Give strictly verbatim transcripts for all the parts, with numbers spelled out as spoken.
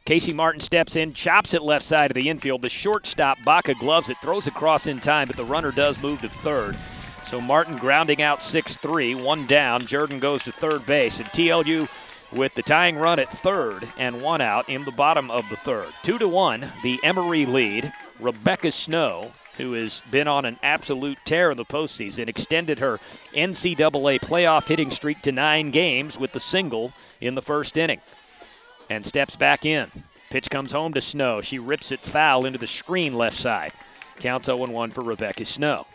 Casey Martin steps in, chops it left side of the infield. The shortstop, Baca, gloves it, throws across in time, but the runner does move to third. So Martin grounding out six three, one down. Jordan goes to third base, and T L U with the tying run at third and one out in the bottom of the third. Two to one, the Emory lead. Rebecca Snow, who has been on an absolute tear in the postseason, extended her N C double A playoff hitting streak to nine games with the single in the first inning. And steps back in. Pitch comes home to Snow. She rips it foul into the screen left side. Counts oh one for Rebecca Snow.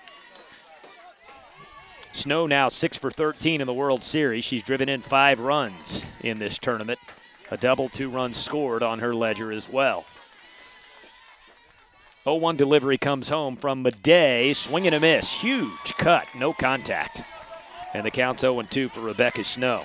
Snow now six for thirteen in the World Series. She's driven in five runs in this tournament. A double, two runs scored on her ledger as well. oh one delivery comes home from Madej. Swing and a miss. Huge cut. No contact. And the count's oh two for Rebecca Snow.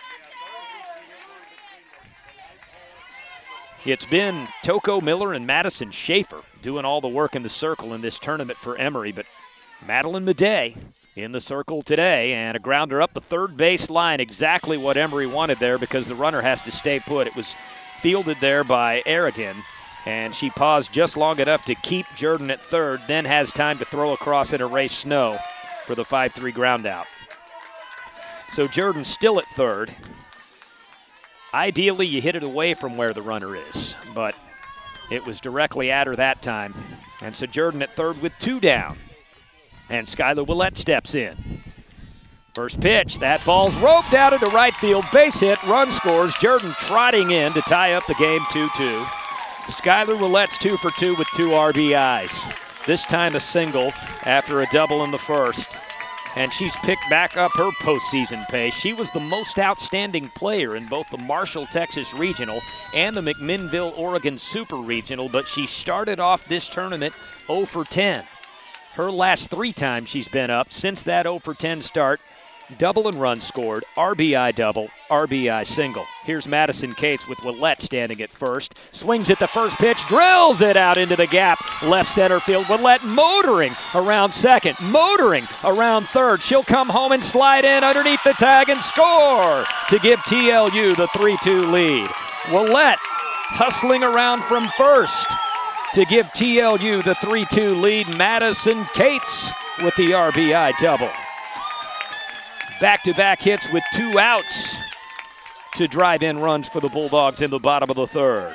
It's been Toko Miller and Madison Schaefer doing all the work in the circle in this tournament for Emory, but Madeline Madej in the circle today, and a grounder up the third base line, exactly what Emory wanted there because the runner has to stay put. It was fielded there by Aragon, and she paused just long enough to keep Jordan at third, then has time to throw across and erase Snow for the five three ground out. So Jordan still at third. Ideally, you hit it away from where the runner is, but it was directly at her that time. And so Jordan at third with two down. And Skylar Willett steps in. First pitch, that ball's roped out into right field. Base hit, run scores. Jordan trotting in to tie up the game two two. Skylar Willett's two for two with two R B Is. This time a single after a double in the first. And she's picked back up her postseason pace. She was the most outstanding player in both the Marshall, Texas Regional and the McMinnville, Oregon Super Regional, but she started off this tournament oh for ten. Her last three times she's been up since that oh for ten start, double and run scored, R B I double, R B I single. Here's Madison Cates with Willett standing at first. Swings at the first pitch, drills it out into the gap, left center field. Willett motoring around second, motoring around third. She'll come home and slide in underneath the tag and score to give T L U the three two lead. Willett hustling around from first to give T L U the three two lead. Madison Cates with the R B I double. Back-to-back hits with two outs to drive in runs for the Bulldogs in the bottom of the third.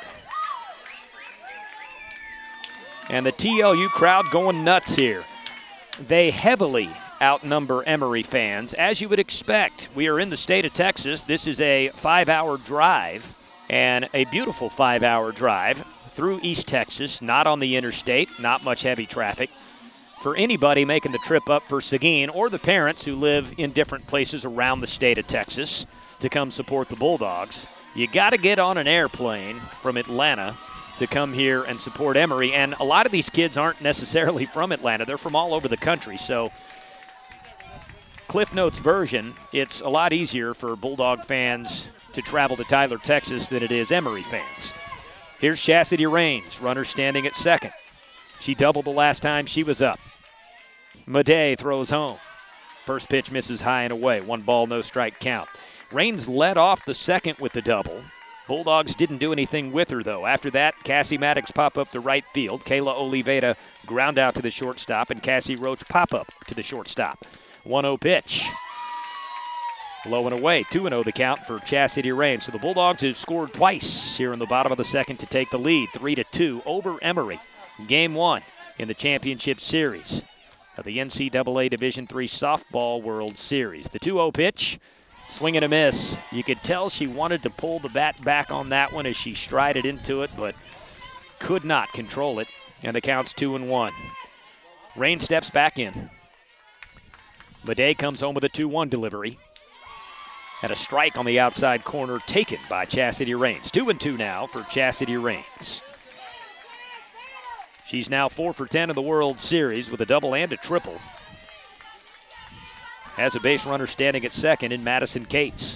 And the T L U crowd going nuts here. They heavily outnumber Emory fans, as you would expect. We are in the state of Texas. This is a five-hour drive, and a beautiful five-hour drive through East Texas, not on the interstate, not much heavy traffic. For anybody making the trip up for Seguin or the parents who live in different places around the state of Texas to come support the Bulldogs, you got to get on an airplane from Atlanta to come here and support Emory. And a lot of these kids aren't necessarily from Atlanta. They're from all over the country. So Cliff Notes version, it's a lot easier for Bulldog fans to travel to Tyler, Texas than it is Emory fans. Here's Chastity Rains, runner standing at second. She doubled the last time she was up. Madej throws home. First pitch misses high and away. One ball, no strike count. Rains led off the second with the double. Bulldogs didn't do anything with her, though. After that, Cassie Maddox pop up the right field. Kayla Oliveira ground out to the shortstop, and Cassie Roach pop up to the shortstop. one oh pitch. Low and away. two and oh the count for Chastity Rains. So the Bulldogs have scored twice here in the bottom of the second to take the lead. three to two over Emory. Game one in the championship series of the N C double A Division three Softball World Series. The two oh pitch, swing and a miss. You could tell she wanted to pull the bat back on that one as she strided into it, but could not control it, and the count's two and one. Rain steps back in. Madej comes home with a two one delivery. And a strike on the outside corner taken by Chastity Rains. Two and two now for Chastity Rains. She's now four for ten in the World Series with a double and a triple. Has a base runner standing at second in Madison Cates.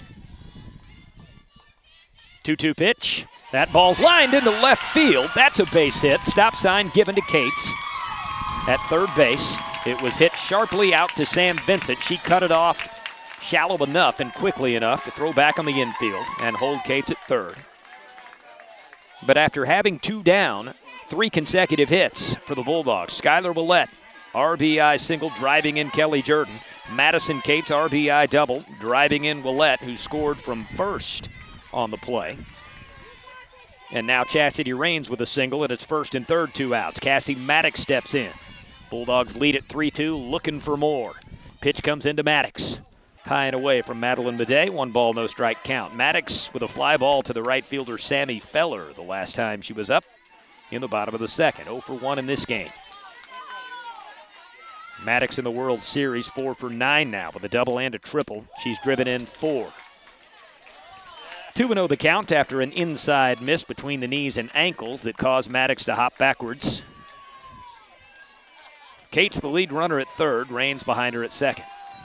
two two pitch. That ball's lined into left field. That's a base hit. Stop sign given to Cates at third base. It was hit sharply out to Sam Vincent. She cut it off shallow enough and quickly enough to throw back on the infield and hold Cates at third. But after having two down, three consecutive hits for the Bulldogs. Skylar Willett, R B I single, driving in Kelly Jordan. Madison Cates, R B I double, driving in Willett, who scored from first on the play. And now Chastity Rains with a single, and it's first and third, two outs. Cassie Maddox steps in. Bulldogs lead at three two, looking for more. Pitch comes into Maddox. High and away from Madeline Madej. One ball, no strike count. Maddox with a fly ball to the right fielder, Sammy Feller, the last time she was up in the bottom of the second. oh for one in this game. Maddox in the World Series, four for nine now with a double and a triple. She's driven in four. two and oh the count after an inside miss between the knees and ankles that caused Maddox to hop backwards. Cates the lead runner at third, Rains behind her at second.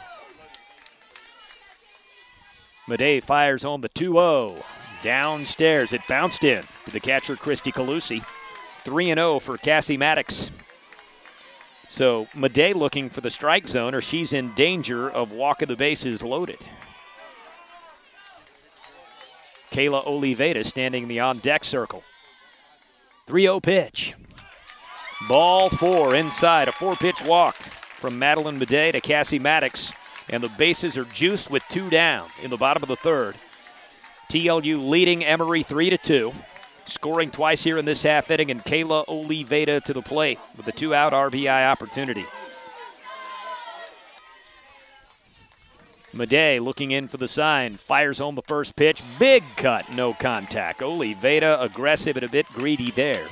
Madej fires home the two oh. Downstairs, it bounced in to the catcher, Christy Calusi. three and oh for Cassie Maddox. So Madej looking for the strike zone, or she's in danger of walking the bases loaded. Kayla Oliveda standing in the on-deck circle. three oh pitch. Ball four inside, a four-pitch walk from Madeline Madej to Cassie Maddox, and the bases are juiced with two down in the bottom of the third. T L U leading Emory three to two. Scoring twice here in this half inning, and Kayla Oliveda to the plate with a two-out R B I opportunity. Madej looking in for the sign, fires home the first pitch. Big cut, no contact. Oliveda aggressive and a bit greedy there.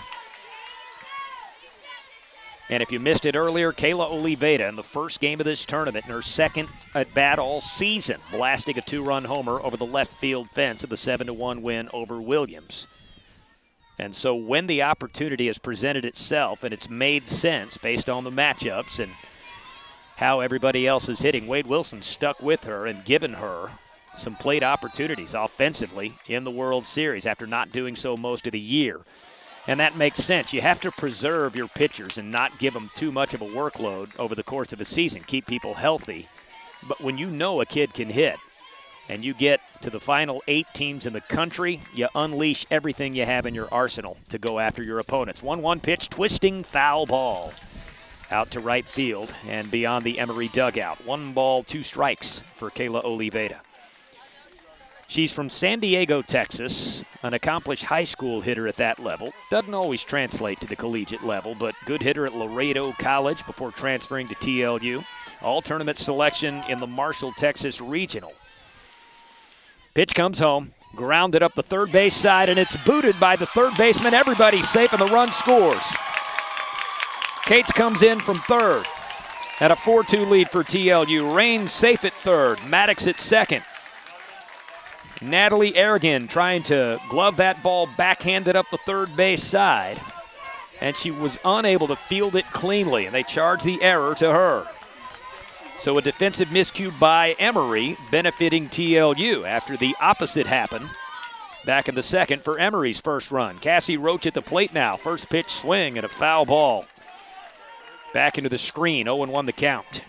And if you missed it earlier, Kayla Oliveda in the first game of this tournament, in her second at bat all season, blasting a two-run homer over the left field fence of the seven to one win over Williams. And so when the opportunity has presented itself and it's made sense based on the matchups and how everybody else is hitting, Wade Wilson stuck with her and given her some plate opportunities offensively in the World Series after not doing so most of the year. And that makes sense. You have to preserve your pitchers and not give them too much of a workload over the course of a season. Keep people healthy. But when you know a kid can hit and you get to the final eight teams in the country, you unleash everything you have in your arsenal to go after your opponents. one one pitch, twisting foul ball out to right field and beyond the Emory dugout. One ball, two strikes for Kayla Oliveda. She's from San Diego, Texas, an accomplished high school hitter at that level. Doesn't always translate to the collegiate level, but good hitter at Laredo College before transferring to T L U. All-tournament selection in the Marshall, Texas Regional. Pitch comes home, grounded up the third base side, and it's booted by the third baseman. Everybody's safe, and the run scores. Cates comes in from third at a four two lead for T L U. Rains safe at third, Maddox at second. Natalie Ergin trying to glove that ball backhanded up the third base side, and she was unable to field it cleanly, and they charged the error to her. So a defensive miscue by Emory benefiting T L U after the opposite happened back in the second for Emory's first run. Cassie Roach at the plate now. First pitch swing and a foul ball. Back into the screen, oh and one the count.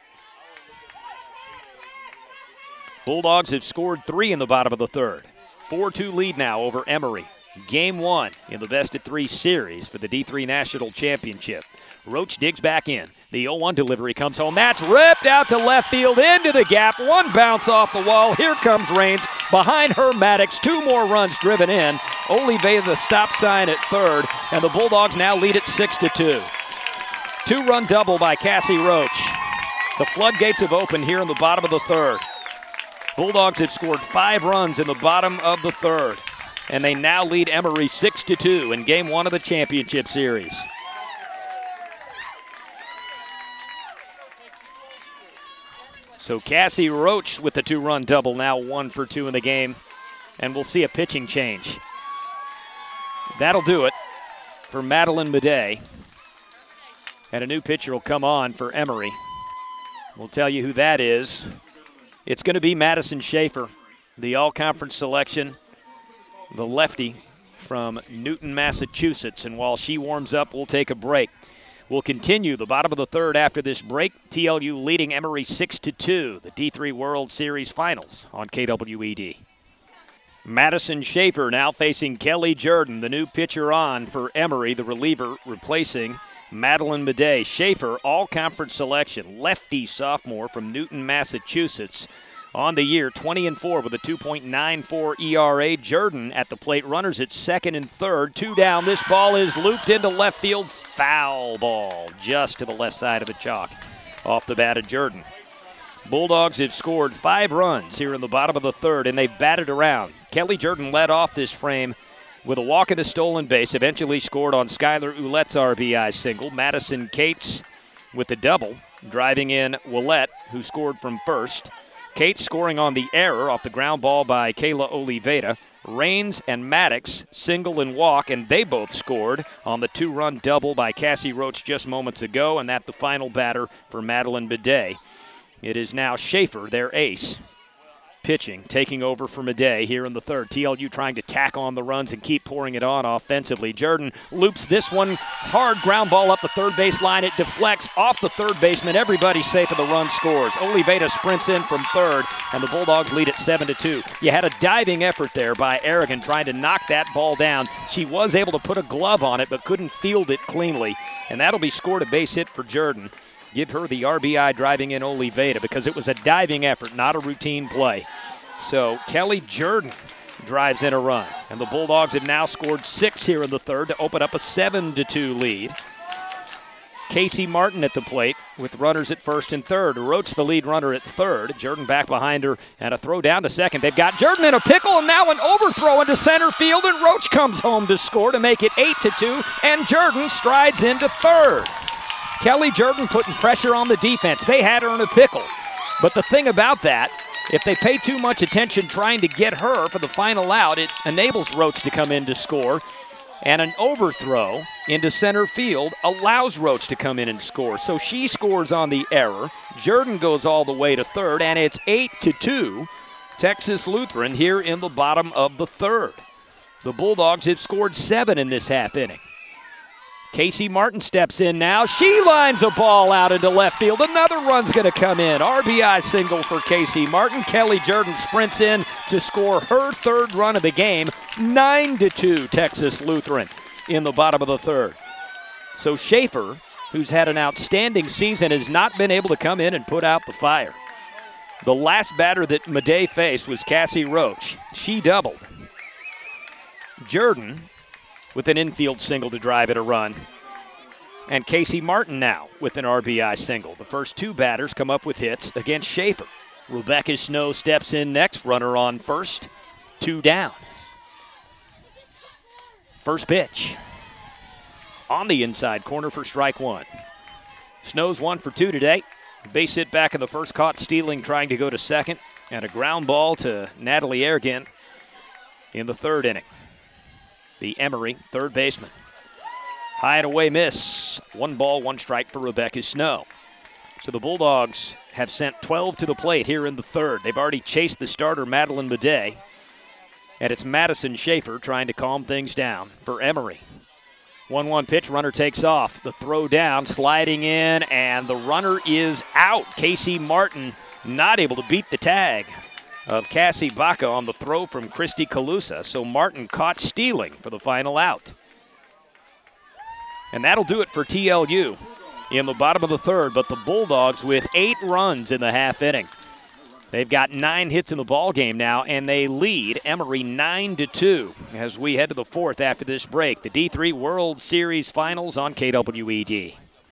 Bulldogs have scored three in the bottom of the third. four two lead now over Emory. Game one in the best of three series for the D three National Championship. Roach digs back in. The oh one delivery comes home. That's ripped out to left field into the gap. One bounce off the wall. Here comes Rains. Behind her, Maddox. Two more runs driven in. Oliveda the stop sign at third. And the Bulldogs now lead at six to two. Two-run double by Cassie Roach. The floodgates have opened here in the bottom of the third. Bulldogs have scored five runs in the bottom of the third, and they now lead Emory six to two in game one of the championship series. So Cassie Roach with the two-run double, now one for two in the game, and we'll see a pitching change. That'll do it for Madeline Madej, and a new pitcher will come on for Emory. We'll tell you who that is. It's going to be Madison Schaefer, the all-conference selection, the lefty from Newton, Massachusetts. And while she warms up, we'll take a break. We'll continue the bottom of the third after this break. T L U leading Emory six to two, the D three World Series Finals on K W E D. Madison Schaefer now facing Kelly Jordan, the new pitcher on for Emory, the reliever replacing Madeline Madej. Schaefer, all-conference selection, lefty sophomore from Newton, Massachusetts. On the year, twenty and four with a two point nine four E R A. Jordan at the plate, runners at second and third. Two down. This ball is looped into left field. Foul ball just to the left side of the chalk off the bat of Jordan. Bulldogs have scored five runs here in the bottom of the third, and they've batted around. Kelly Jordan led off this frame with a walk and a stolen base, eventually scored on Skylar Ouellette's R B I single. Madison Cates with the double, driving in Ouellette, who scored from first. Cates scoring on the error off the ground ball by Kayla Oliveda. Rains and Maddox single and walk, and they both scored on the two-run double by Cassie Roach just moments ago, and that the final batter for Madeline Madej. It is now Schaefer, their ace, pitching, taking over for Madej here in the third. T L U trying to tack on the runs and keep pouring it on offensively. Jordan loops this one, hard ground ball up the third base line. It deflects off the third baseman. Everybody's safe and the run scores. Oliveda sprints in from third, and the Bulldogs lead at seven to two. You had a diving effort there by Aragon trying to knock that ball down. She was able to put a glove on it but couldn't field it cleanly, and that'll be scored a base hit for Jordan. Give her the R B I driving in Oliveda because it was a diving effort, not a routine play. So Kelly Jordan drives in a run, and the Bulldogs have now scored six here in the third to open up a seven to two lead. Casey Martin at the plate with runners at first and third. Roach the lead runner at third. Jordan back behind her and a throw down to second. They've got Jordan in a pickle and now an overthrow into center field, and Roach comes home to score to make it eight to two, and Jordan strides into third. Kelly Jordan putting pressure on the defense. They had her in a pickle. But the thing about that, if they pay too much attention trying to get her for the final out, it enables Roach to come in to score. And an overthrow into center field allows Roach to come in and score. So she scores on the error. Jordan goes all the way to third, and it's eight to two. Texas Lutheran here in the bottom of the third. The Bulldogs have scored seven in this half inning. Casey Martin steps in now. She lines a ball out into left field. Another run's going to come in. R B I single for Casey Martin. Kelly Jordan sprints in to score her third run of the game. nine to two Texas Lutheran in the bottom of the third. So Schaefer, who's had an outstanding season, has not been able to come in and put out the fire. The last batter that Madej faced was Cassie Roach. She doubled. Jordan with an infield single to drive it a run. And Casey Martin now with an R B I single. The first two batters come up with hits against Schaefer. Rebecca Snow steps in next, runner on first, two down. First pitch on the inside corner for strike one. Snow's one for two today. Base hit back in the first, caught stealing, trying to go to second, and a ground ball to Natalie Ergin in the third inning. The Emory third baseman. High and away miss. One ball, one strike for Rebecca Snow. So the Bulldogs have sent twelve to the plate here in the third. They've already chased the starter, Madeline Madej. And it's Madison Schaefer trying to calm things down for Emory. one one pitch, runner takes off. The throw down, sliding in, and the runner is out. Casey Martin not able to beat the tag of Cassie Baca on the throw from Christy Calusa. So Martin caught stealing for the final out. And that'll do it for T L U in the bottom of the third, but the Bulldogs with eight runs in the half inning. They've got nine hits in the ball game now, and they lead Emory nine to two as we head to the fourth after this break. The D three World Series Finals on K W E D.